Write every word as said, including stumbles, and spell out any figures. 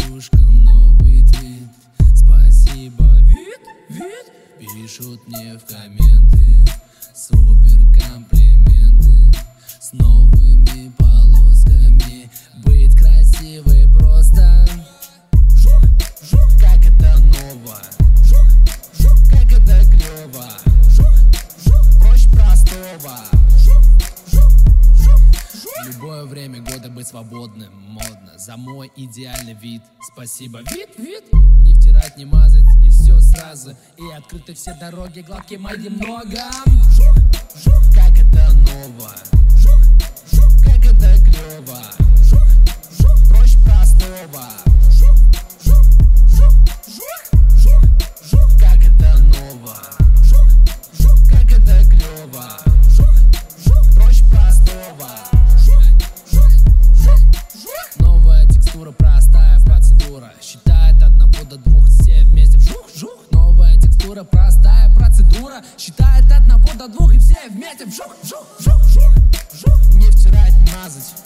девушкам новый твит. Спасибо, вид, вид. Пишут мне в комменты супер комплименты с новыми полосками. Быть красивой просто жух, жух, как это ново, жух, жух, как это клево, жух, жух, проще простого. Жух, жух, жух, жух. В любое время года быть свободным модно. За мой идеальный вид спасибо, вид, вид. Не втирать, не мазать и все сразу. И открыты все дороги, гладкие мои много. Жух, жух, как это ново, жух, жух, как это клево, жух, жух, проще простого. Жух, жух, жух, жух, жух, жух, как это ново, жух, жух, как это клево, жух, жух, проще простого. Жух, жух, жух, жух. Новая текстура, простая процедура. Считает от одного до двух, все вместе вжух, вжух. Новая текстура, простая процедура. Считает от одного до двух и все вместе вжух, вжух, вжух, вжух, вжух. Не втирать, мазать